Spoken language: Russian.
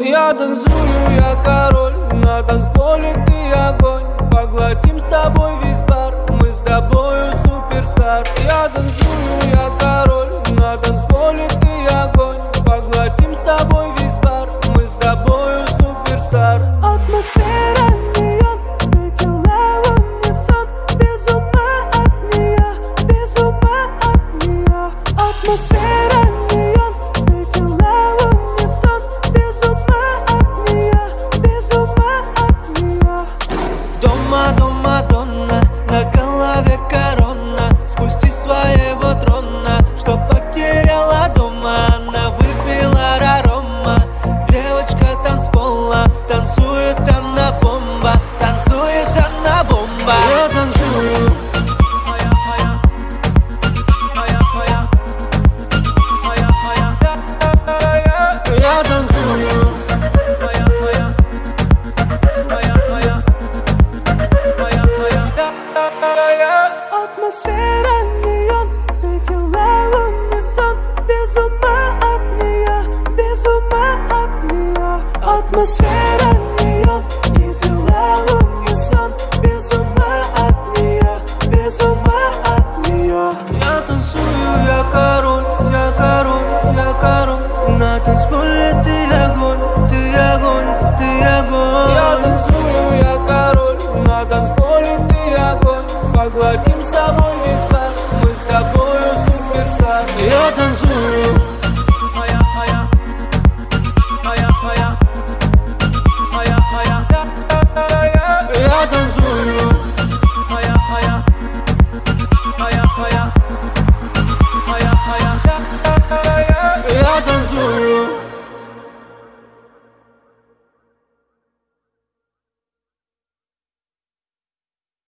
Я танцую, я король, на танцполе ты огонь. Поглотим с тобой весь бар, мы с тобою суперстар. Я танцую, я король, на танцполе ты огонь. Поглотим с тобой весь бар, мы с тобою суперстар. Атмосфера неон, видела в унисон. Без ума от нее, без ума от нее. Атмосфера неон, видела в унисон. Без ума от нее, без ума от нее. Дома, дома, донна, на голове корона. Спустись с своего трона, что потеряла дома. Она выпила рарома, девочка танцпола. Танцует она бомба, танцует она бомба. Я танцую, я танцую. Атмосфера неон, видела в унисон. Без ума от нее, без ума от нее. Атмосфера неон.